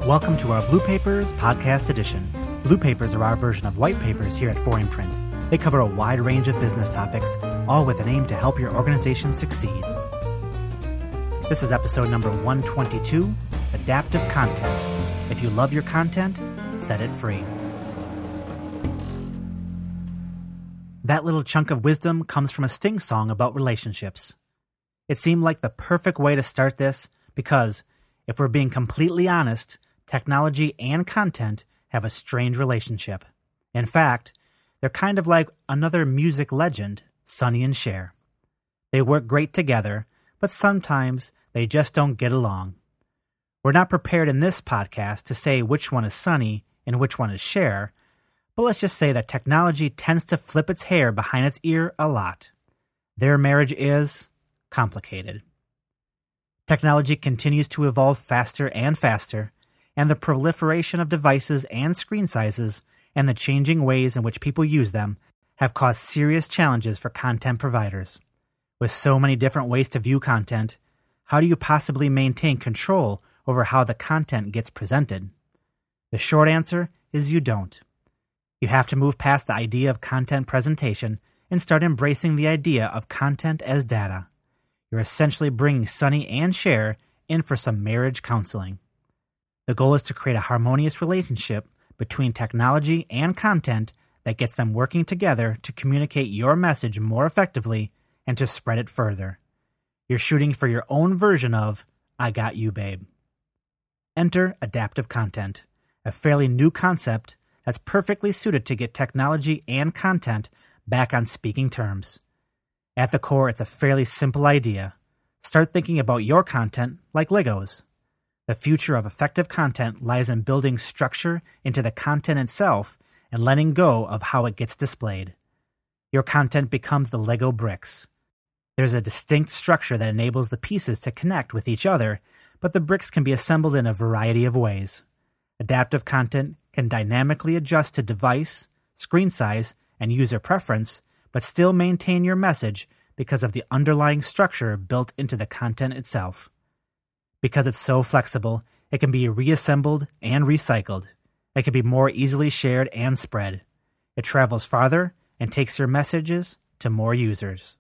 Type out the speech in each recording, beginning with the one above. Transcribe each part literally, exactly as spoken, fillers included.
Welcome to our Blue Papers Podcast Edition. Blue Papers are our version of white papers here at Foreign Print. They cover a wide range of business topics, all with an aim to help your organization succeed. This is episode number one twenty-two, Adaptive Content. If you love your content, set it free. That little chunk of wisdom comes from a Sting song about relationships. It seemed like the perfect way to start this because, if we're being completely honest, technology and content have a strange relationship. In fact, they're kind of like another music legend, Sonny and Cher. They work great together, but sometimes they just don't get along. We're not prepared in this podcast to say which one is Sonny and which one is Cher, but let's just say that technology tends to flip its hair behind its ear a lot. Their marriage is complicated. Technology continues to evolve faster and faster, and the proliferation of devices and screen sizes and the changing ways in which people use them have caused serious challenges for content providers. With so many different ways to view content, how do you possibly maintain control over how the content gets presented? The short answer is you don't. You have to move past the idea of content presentation and start embracing the idea of content as data. You're essentially bringing Sonny and Cher in for some marriage counseling. The goal is to create a harmonious relationship between technology and content that gets them working together to communicate your message more effectively and to spread it further. You're shooting for your own version of I Got You, Babe. Enter adaptive content, a fairly new concept that's perfectly suited to get technology and content back on speaking terms. At the core, it's a fairly simple idea. Start thinking about your content like Legos. The future of effective content lies in building structure into the content itself and letting go of how it gets displayed. Your content becomes the Lego bricks. There's a distinct structure that enables the pieces to connect with each other, but the bricks can be assembled in a variety of ways. Adaptive content can dynamically adjust to device, screen size, and user preference, but still maintain your message because of the underlying structure built into the content itself. Because it's so flexible, it can be reassembled and recycled. It can be more easily shared and spread. It travels farther and takes your messages to more users.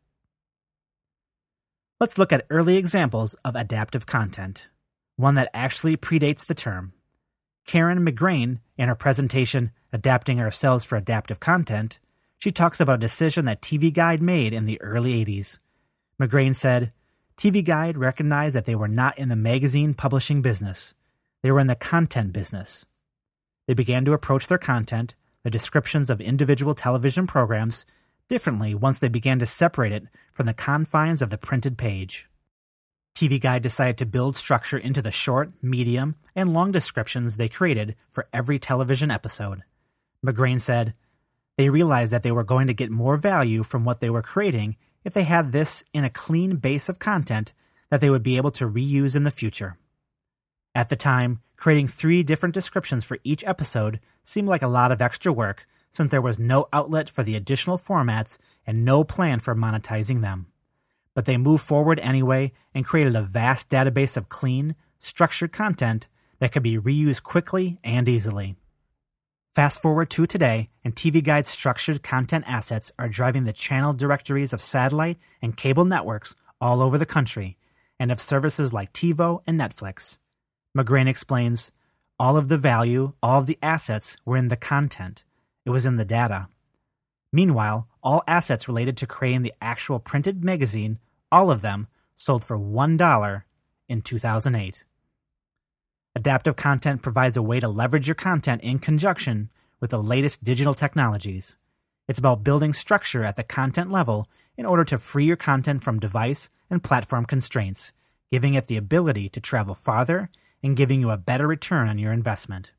Let's look at early examples of adaptive content, one that actually predates the term. Karen McGrane, in her presentation, Adapting Ourselves for Adaptive Content, she talks about a decision that T V Guide made in the early eighties. McGrane said, T V Guide recognized that they were not in the magazine publishing business. They were in the content business. They began to approach their content, the descriptions of individual television programs, differently once they began to separate it from the confines of the printed page. T V Guide decided to build structure into the short, medium, and long descriptions they created for every television episode. McGrane said, they realized that they were going to get more value from what they were creating if they had this in a clean base of content that they would be able to reuse in the future. At the time, creating three different descriptions for each episode seemed like a lot of extra work since there was no outlet for the additional formats and no plan for monetizing them. But they moved forward anyway and created a vast database of clean, structured content that could be reused quickly and easily. Fast forward to today, and T V Guide's structured content assets are driving the channel directories of satellite and cable networks all over the country, and of services like TiVo and Netflix. McGrane explains, all of the value, all of the assets were in the content. It was in the data. Meanwhile, all assets related to creating the actual printed magazine, all of them, sold for one dollar in two thousand eight. Adaptive content provides a way to leverage your content in conjunction with the latest digital technologies. It's about building structure at the content level in order to free your content from device and platform constraints, giving it the ability to travel farther and giving you a better return on your investment.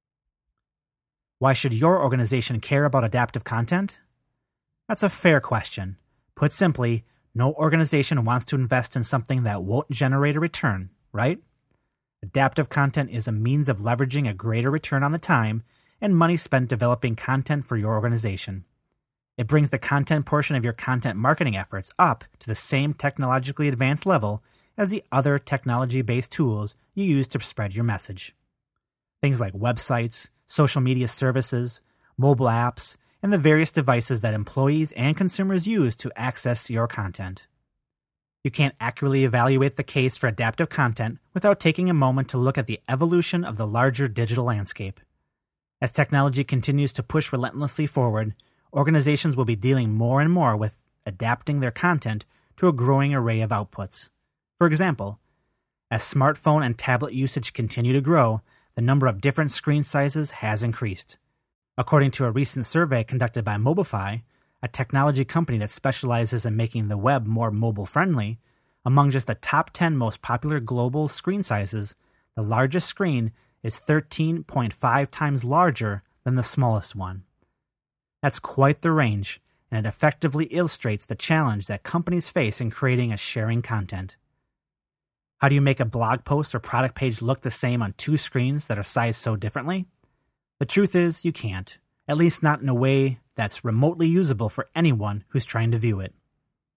Why should your organization care about adaptive content? That's a fair question. Put simply, no organization wants to invest in something that won't generate a return, right? Adaptive content is a means of leveraging a greater return on the time and money spent developing content for your organization. It brings the content portion of your content marketing efforts up to the same technologically advanced level as the other technology-based tools you use to spread your message. things like websites, social media services, mobile apps, and the various devices that employees and consumers use to access your content. You can't accurately evaluate the case for adaptive content without taking a moment to look at the evolution of the larger digital landscape. As technology continues to push relentlessly forward, organizations will be dealing more and more with adapting their content to a growing array of outputs. For example, as smartphone and tablet usage continue to grow, the number of different screen sizes has increased. According to a recent survey conducted by Mobify, a technology company that specializes in making the web more mobile-friendly, among just the top ten most popular global screen sizes, the largest screen is thirteen point five times larger than the smallest one. That's quite the range, and it effectively illustrates the challenge that companies face in creating and sharing content. How do you make a blog post or product page look the same on two screens that are sized so differently? The truth is, you can't, at least not in a way that's remotely usable for anyone who's trying to view it.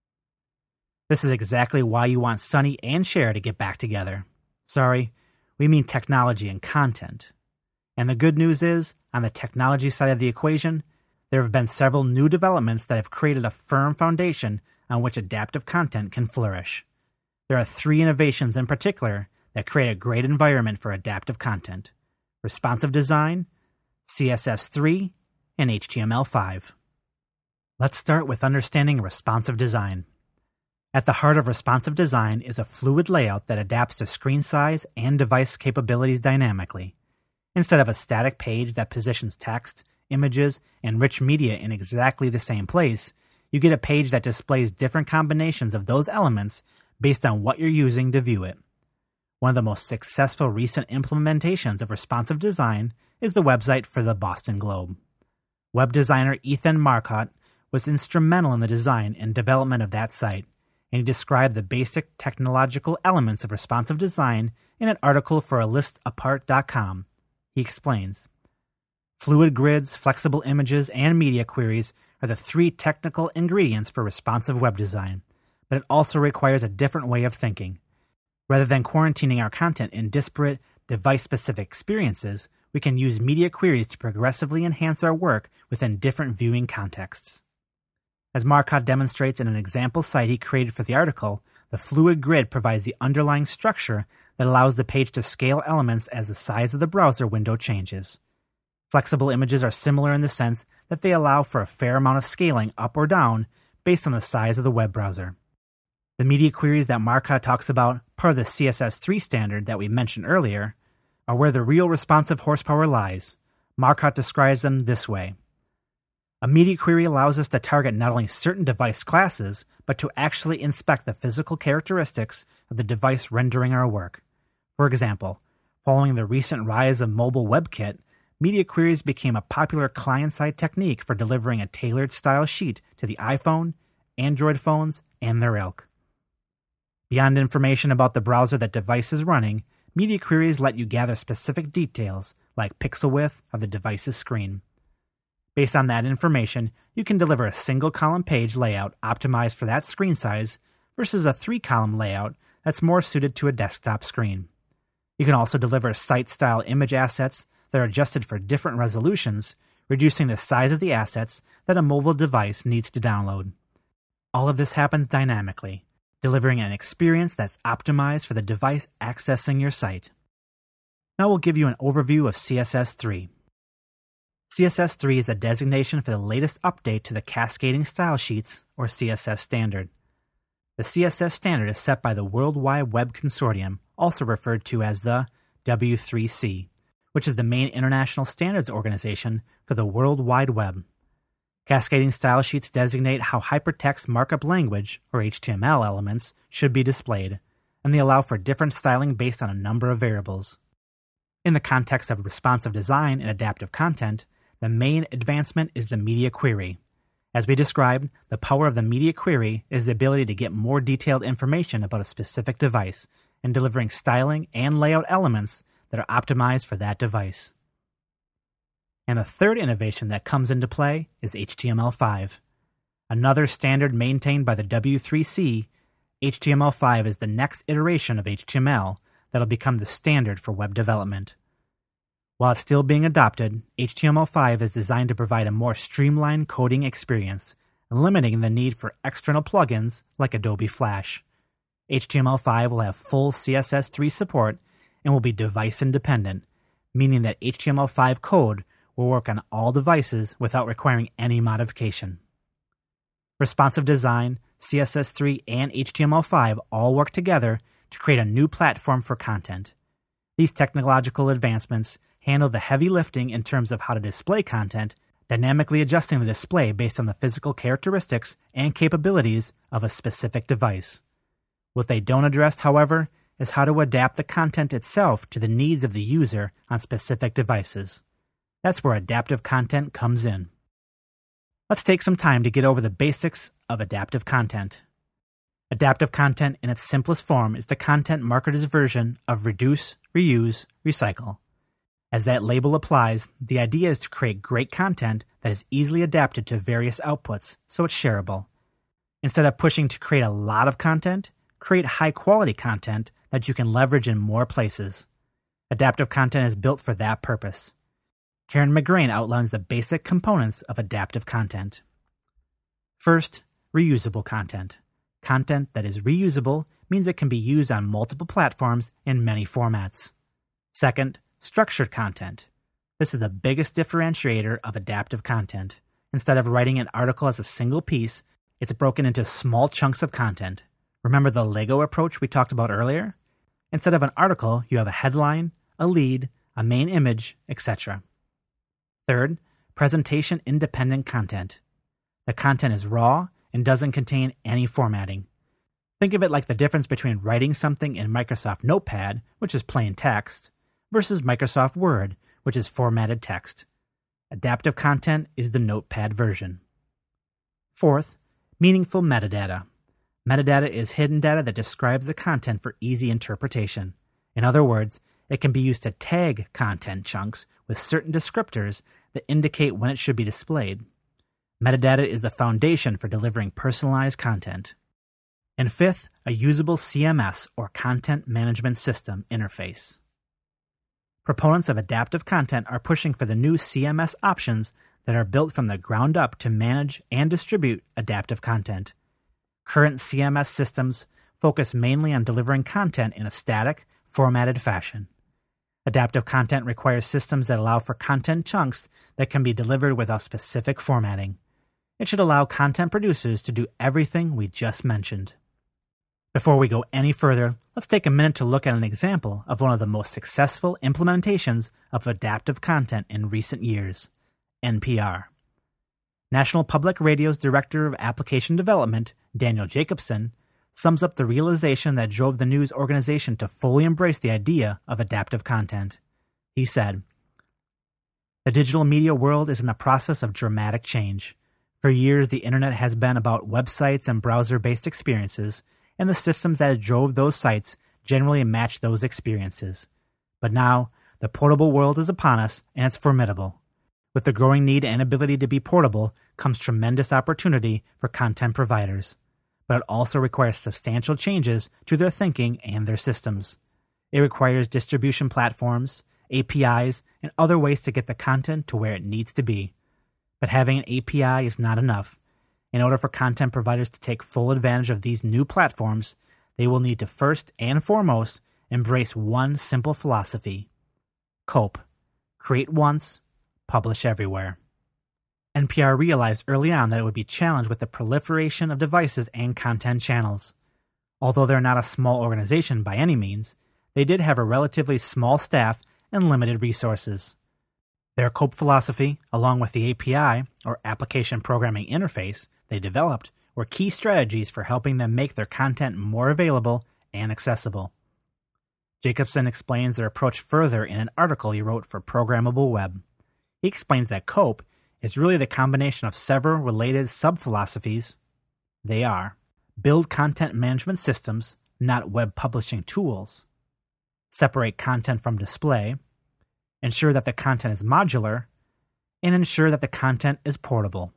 This is exactly why you want Sunny and Cher to get back together. Sorry, we mean technology and content. And the good news is, on the technology side of the equation, there have been several new developments that have created a firm foundation on which adaptive content can flourish. There are three innovations in particular that create a great environment for adaptive content: responsive design, C S S three, and H T M L five. Let's start with understanding responsive design. At the heart of responsive design is a fluid layout that adapts to screen size and device capabilities dynamically. Instead of a static page that positions text, images, and rich media in exactly the same place, you get a page that displays different combinations of those elements based on what you're using to view it. One of the most successful recent implementations of responsive design is the website for the Boston Globe. Web designer Ethan Marcotte was instrumental in the design and development of that site, and he described the basic technological elements of responsive design in an article for a list apart dot com. He explains, "Fluid grids, flexible images, and media queries are the three technical ingredients for responsive web design, but it also requires a different way of thinking. Rather than quarantining our content in disparate, device-specific experiences, we can use media queries to progressively enhance our work within different viewing contexts." As Marcotte demonstrates in an example site he created for the article, the fluid grid provides the underlying structure that allows the page to scale elements as the size of the browser window changes. Flexible images are similar in the sense that they allow for a fair amount of scaling up or down based on the size of the web browser. The media queries that Marcotte talks about, part of the C S S three standard that we mentioned earlier, are where the real responsive horsepower lies. Marcotte describes them this way. A media query allows us to target not only certain device classes, but to actually inspect the physical characteristics of the device rendering our work. For example, following the recent rise of mobile WebKit, media queries became a popular client-side technique for delivering a tailored style sheet to the iPhone, Android phones, and their ilk. Beyond information about the browser that device is running, media queries let you gather specific details like pixel width of the device's screen. Based on that information, you can deliver a single-column page layout optimized for that screen size versus a three-column layout that's more suited to a desktop screen. You can also deliver site-style image assets that are adjusted for different resolutions, reducing the size of the assets that a mobile device needs to download. All of this happens dynamically, delivering an experience that's optimized for the device accessing your site. Now we'll give you an overview of C S S three. C S S three is the designation for the latest update to the Cascading Style Sheets, or C S S standard. The C S S standard is set by the World Wide Web Consortium, also referred to as the W three C, which is the main international standards organization for the World Wide Web. Cascading style sheets designate how hypertext markup language, or H T M L, elements should be displayed, and they allow for different styling based on a number of variables. In the context of responsive design and adaptive content, the main advancement is the media query. As we described, the power of the media query is the ability to get more detailed information about a specific device and delivering styling and layout elements that are optimized for that device. And the third innovation that comes into play is H T M L five. Another standard maintained by the W three C, H T M L five is the next iteration of H T M L that'll become the standard for web development. While it's still being adopted, H T M L five is designed to provide a more streamlined coding experience, eliminating the need for external plugins like Adobe Flash. H T M L five will have full C S S three support and will be device independent, meaning that H T M L five code will work on all devices without requiring any modification. Responsive design, C S S three, and H T M L five all work together to create a new platform for content. These technological advancements handle the heavy lifting in terms of how to display content, dynamically adjusting the display based on the physical characteristics and capabilities of a specific device. What they don't address, however, is how to adapt the content itself to the needs of the user on specific devices. That's where adaptive content comes in. Let's take some time to get over the basics of adaptive content. Adaptive content in its simplest form is the content marketer's version of reduce, reuse, recycle. As that label applies, the idea is to create great content that is easily adapted to various outputs so it's shareable. Instead of pushing to create a lot of content, create high-quality content that you can leverage in more places. Adaptive content is built for that purpose. Karen McGrain outlines the basic components of adaptive content. First, reusable content. Content that is reusable means it can be used on multiple platforms in many formats. Second, structured content. This is the biggest differentiator of adaptive content. Instead of writing an article as a single piece, it's broken into small chunks of content. Remember the Lego approach we talked about earlier? Instead of an article, you have a headline, a lead, a main image, et cetera. Third, presentation-independent content. The content is raw and doesn't contain any formatting. Think of it like the difference between writing something in Microsoft Notepad, which is plain text, versus Microsoft Word, which is formatted text. Adaptive content is the Notepad version. Fourth, meaningful metadata. Metadata is hidden data that describes the content for easy interpretation. In other words, it can be used to tag content chunks with certain descriptors that indicate when it should be displayed. Metadata is the foundation for delivering personalized content. And fifth, a usable C M S or content management system interface. Proponents of adaptive content are pushing for the new C M S options that are built from the ground up to manage and distribute adaptive content. Current C M S systems focus mainly on delivering content in a static, formatted fashion. Adaptive content requires systems that allow for content chunks that can be delivered without specific formatting. It should allow content producers to do everything we just mentioned. Before we go any further, let's take a minute to look at an example of one of the most successful implementations of adaptive content in recent years, N P R. National Public Radio's Director of Application Development, Daniel Jacobson, sums up the realization that drove the news organization to fully embrace the idea of adaptive content. He said, "The digital media world is in the process of dramatic change. For years, the internet has been about websites and browser-based experiences, and the systems that drove those sites generally match those experiences. But now, the portable world is upon us, and it's formidable. With the growing need and ability to be portable comes tremendous opportunity for content providers. But it also requires substantial changes to their thinking and their systems. It requires distribution platforms, A P Is, and other ways to get the content to where it needs to be. But having an A P I is not enough. In order for content providers to take full advantage of these new platforms, they will need to first and foremost embrace one simple philosophy. COPE. Create once, publish everywhere." N P R realized early on that it would be challenged with the proliferation of devices and content channels. Although they're not a small organization by any means, they did have a relatively small staff and limited resources. Their COPE philosophy, along with the A P I, or Application Programming Interface, they developed, were key strategies for helping them make their content more available and accessible. Jacobson explains their approach further in an article he wrote for Programmable Web. He explains that COPE is really the combination of several related sub-philosophies. They are: build content management systems, not web publishing tools; separate content from display; ensure that the content is modular; and ensure that the content is portable.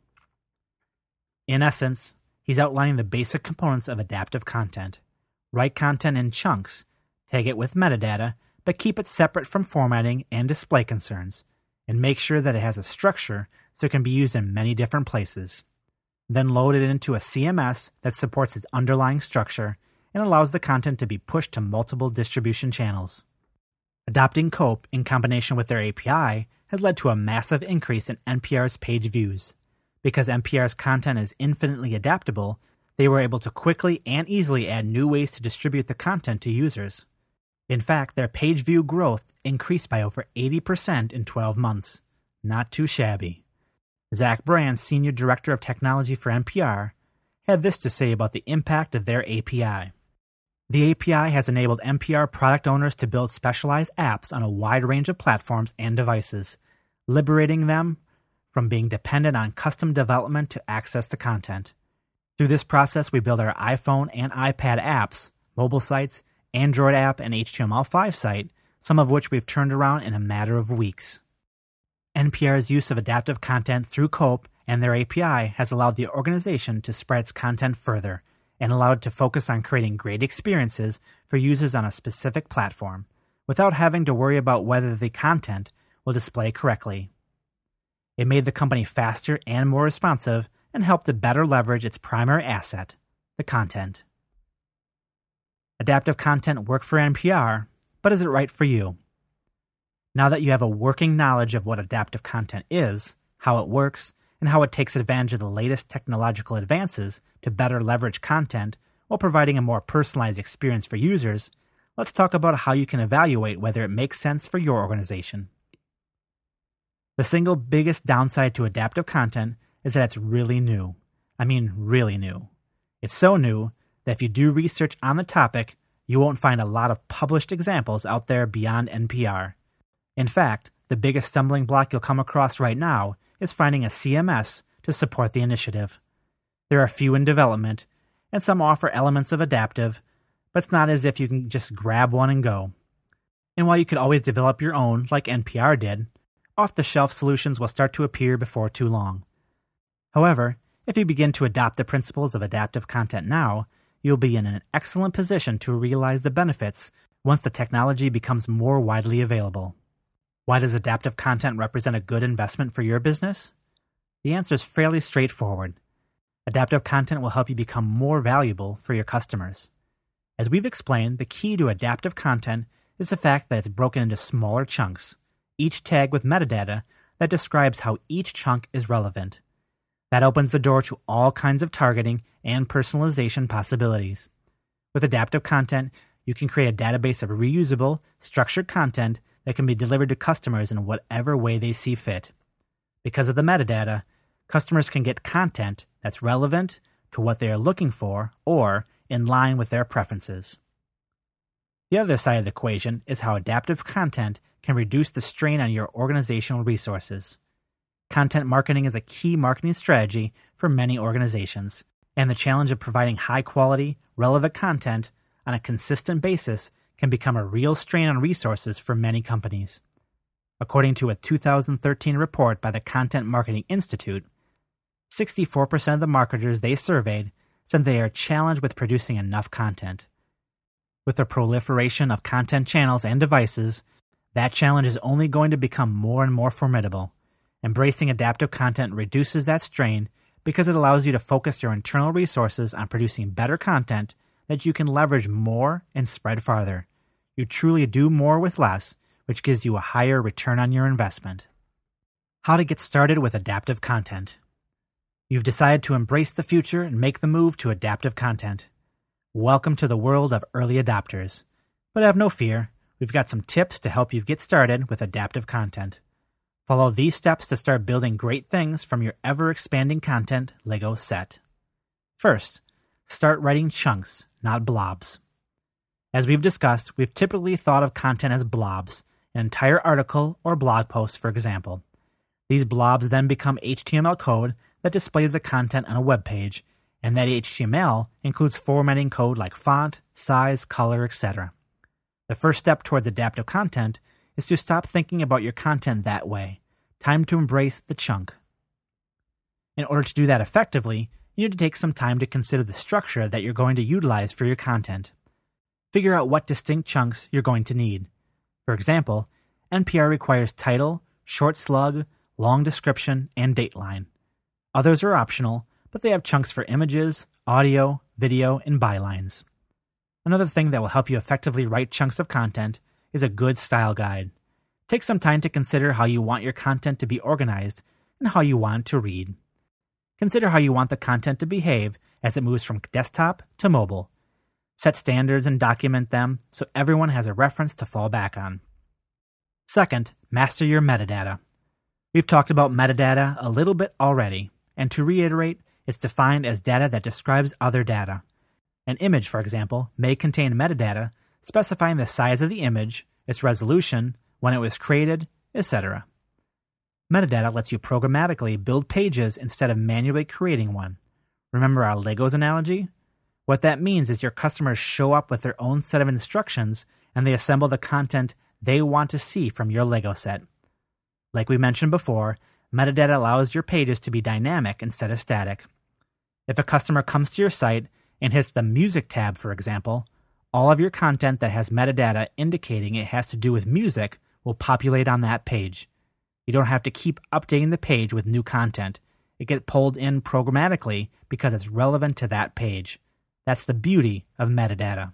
In essence, he's outlining the basic components of adaptive content. Write content in chunks, tag it with metadata, but keep it separate from formatting and display concerns, and make sure that it has a structure so it can be used in many different places. Then load it into a C M S that supports its underlying structure and allows the content to be pushed to multiple distribution channels. Adopting Cope in combination with their A P I has led to a massive increase in N P R's page views. Because N P R's content is infinitely adaptable, they were able to quickly and easily add new ways to distribute the content to users. In fact, their page view growth increased by over eighty percent in twelve months. Not too shabby. Zach Brand, Senior Director of Technology for N P R, had this to say about the impact of their A P I. The A P I has enabled N P R product owners to build specialized apps on a wide range of platforms and devices, liberating them from being dependent on custom development to access the content. Through this process, we build our iPhone and iPad apps, mobile sites, Android app, and H T M L five site, some of which we've turned around in a matter of weeks. N P R's use of adaptive content through Cope and their A P I has allowed the organization to spread its content further and allowed it to focus on creating great experiences for users on a specific platform, without having to worry about whether the content will display correctly. It made the company faster and more responsive and helped to better leverage its primary asset, the content. Adaptive content worked for N P R, but is it right for you? Now that you have a working knowledge of what adaptive content is, how it works, and how it takes advantage of the latest technological advances to better leverage content while providing a more personalized experience for users, let's talk about how you can evaluate whether it makes sense for your organization. The single biggest downside to adaptive content is that it's really new. I mean, really new. It's so new that if you do research on the topic, you won't find a lot of published examples out there beyond N P R. In fact, the biggest stumbling block you'll come across right now is finding a C M S to support the initiative. There are a few in development, and some offer elements of adaptive, but it's not as if you can just grab one and go. And while you could always develop your own, like N P R did, off-the-shelf solutions will start to appear before too long. However, if you begin to adopt the principles of adaptive content now, you'll be in an excellent position to realize the benefits once the technology becomes more widely available. Why does adaptive content represent a good investment for your business? The answer is fairly straightforward. Adaptive content will help you become more valuable for your customers. As we've explained, the key to adaptive content is the fact that it's broken into smaller chunks, each tag with metadata that describes how each chunk is relevant. That opens the door to all kinds of targeting and personalization possibilities. With adaptive content, you can create a database of reusable, structured content that can be delivered to customers in whatever way they see fit. Because of the metadata, customers can get content that's relevant to what they are looking for or in line with their preferences. The other side of the equation is how adaptive content can reduce the strain on your organizational resources. Content marketing is a key marketing strategy for many organizations, and the challenge of providing high-quality, relevant content on a consistent basis can become a real strain on resources for many companies. According to a two thousand thirteen report by the Content Marketing Institute, sixty-four percent of the marketers they surveyed said they are challenged with producing enough content. With the proliferation of content channels and devices, that challenge is only going to become more and more formidable. Embracing adaptive content reduces that strain because it allows you to focus your internal resources on producing better content that you can leverage more and spread farther. You truly do more with less, which gives you a higher return on your investment. How to get started with adaptive content. You've decided to embrace the future and make the move to adaptive content. Welcome to the world of early adopters. But have no fear, we've got some tips to help you get started with adaptive content. Follow these steps to start building great things from your ever-expanding content Lego set. First, start writing chunks, not blobs. As we've discussed, we've typically thought of content as blobs, an entire article or blog post, for example. These blobs then become H T M L code that displays the content on a web page, and that H T M L includes formatting code like font, size, color, et cetera. The first step towards adaptive content is to stop thinking about your content that way. Time to embrace the chunk. In order to do that effectively, you need to take some time to consider the structure that you're going to utilize for your content. Figure out what distinct chunks you're going to need. For example, N P R requires title, short slug, long description, and dateline. Others are optional, but they have chunks for images, audio, video, and bylines. Another thing that will help you effectively write chunks of content is a good style guide. Take some time to consider how you want your content to be organized and how you want it to read. Consider how you want the content to behave as it moves from desktop to mobile. Set standards and document them so everyone has a reference to fall back on. Second, master your metadata. We've talked about metadata a little bit already, and to reiterate, it's defined as data that describes other data. An image, for example, may contain metadata specifying the size of the image, its resolution, when it was created, et cetera. Metadata lets you programmatically build pages instead of manually creating one. Remember our Legos analogy? What that means is your customers show up with their own set of instructions and they assemble the content they want to see from your Lego set. Like we mentioned before, metadata allows your pages to be dynamic instead of static. If a customer comes to your site and hits the Music tab, for example, all of your content that has metadata indicating it has to do with music will populate on that page. You don't have to keep updating the page with new content. It gets pulled in programmatically because it's relevant to that page. That's the beauty of metadata.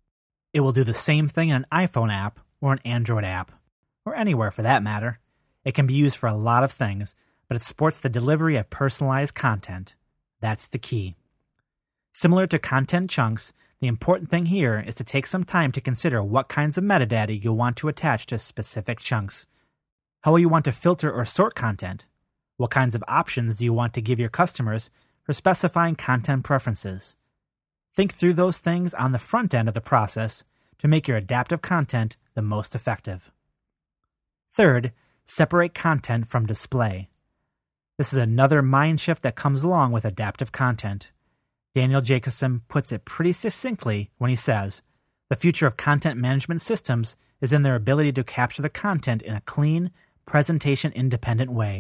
It will do the same thing in an iPhone app or an Android app, or anywhere for that matter. It can be used for a lot of things, but it supports the delivery of personalized content. That's the key. Similar to content chunks, the important thing here is to take some time to consider what kinds of metadata you'll want to attach to specific chunks. How will you want to filter or sort content? What kinds of options do you want to give your customers for specifying content preferences? Think through those things on the front end of the process to make your adaptive content the most effective. Third, separate content from display. This is another mind shift that comes along with adaptive content. Daniel Jacobson puts it pretty succinctly when he says, "The future of content management systems is in their ability to capture the content in a clean, presentation-independent way."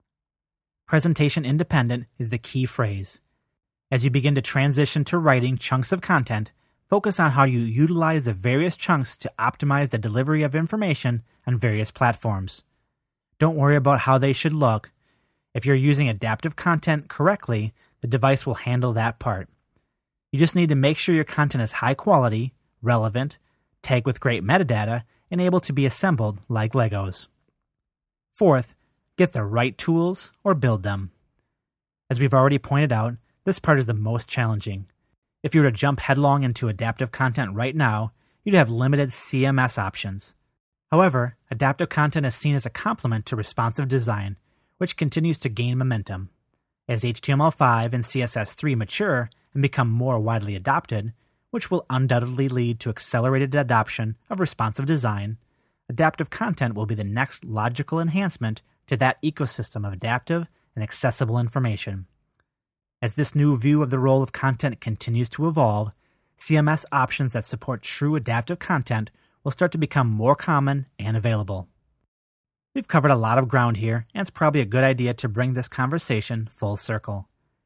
Presentation-independent is the key phrase. As you begin to transition to writing chunks of content, focus on how you utilize the various chunks to optimize the delivery of information on various platforms. Don't worry about how they should look. If you're using adaptive content correctly, the device will handle that part. You just need to make sure your content is high quality, relevant, tagged with great metadata, and able to be assembled like Legos. Fourth, get the right tools or build them. As we've already pointed out, this part is the most challenging. If you were to jump headlong into adaptive content right now, you'd have limited C M S options. However, adaptive content is seen as a complement to responsive design, which continues to gain momentum. As H T M L five and C S S three mature and become more widely adopted, which will undoubtedly lead to accelerated adoption of responsive design, adaptive content will be the next logical enhancement to that ecosystem of adaptive and accessible information. As this new view of the role of content continues to evolve, C M S options that support true adaptive content will start to become more common and available. We've covered a lot of ground here, and it's probably a good idea to bring this conversation full circle.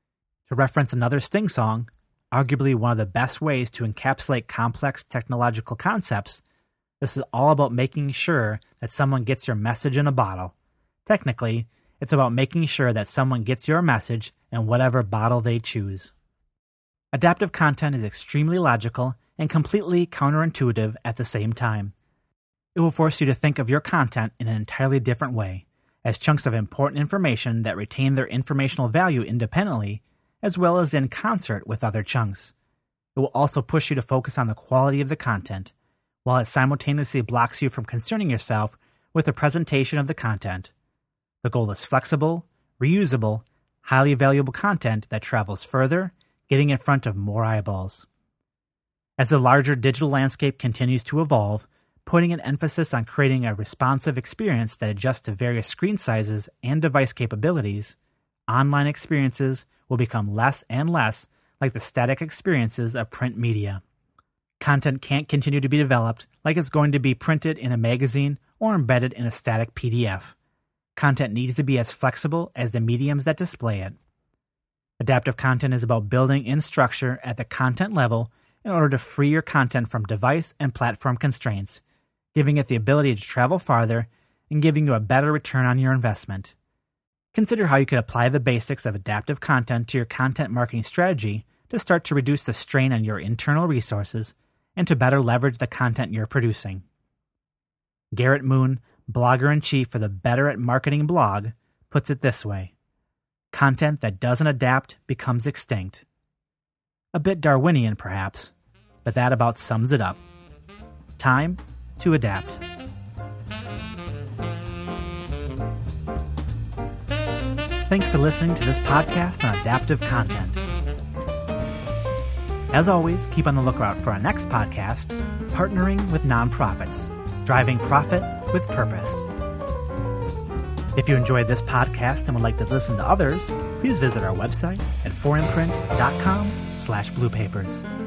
To reference another Sting song, arguably one of the best ways to encapsulate complex technological concepts, this is all about making sure that someone gets your message in a bottle. Technically, it's about making sure that someone gets your message in whatever bottle they choose. Adaptive content is extremely logical and completely counterintuitive at the same time. It will force you to think of your content in an entirely different way, as chunks of important information that retain their informational value independently, as well as in concert with other chunks. It will also push you to focus on the quality of the content, while it simultaneously blocks you from concerning yourself with the presentation of the content. The goal is flexible, reusable, highly valuable content that travels further, getting in front of more eyeballs. As the larger digital landscape continues to evolve, putting an emphasis on creating a responsive experience that adjusts to various screen sizes and device capabilities, online experiences will become less and less like the static experiences of print media. Content can't continue to be developed like it's going to be printed in a magazine or embedded in a static P D F. Content needs to be as flexible as the mediums that display it. Adaptive content is about building in structure at the content level in order to free your content from device and platform constraints, giving it the ability to travel farther and giving you a better return on your investment. Consider how you could apply the basics of adaptive content to your content marketing strategy to start to reduce the strain on your internal resources and to better leverage the content you're producing. Garrett Moon, blogger-in-chief for the Better at Marketing blog, puts it this way: content that doesn't adapt becomes extinct. A bit Darwinian, perhaps, but that about sums it up. Time to adapt. Thanks for listening to this podcast on adaptive content. As always, keep on the lookout for our next podcast, Partnering with Nonprofits, Driving Profit with Purpose. If you enjoyed this podcast and would like to listen to others, please visit our website at foreign print dot com slash blue papers.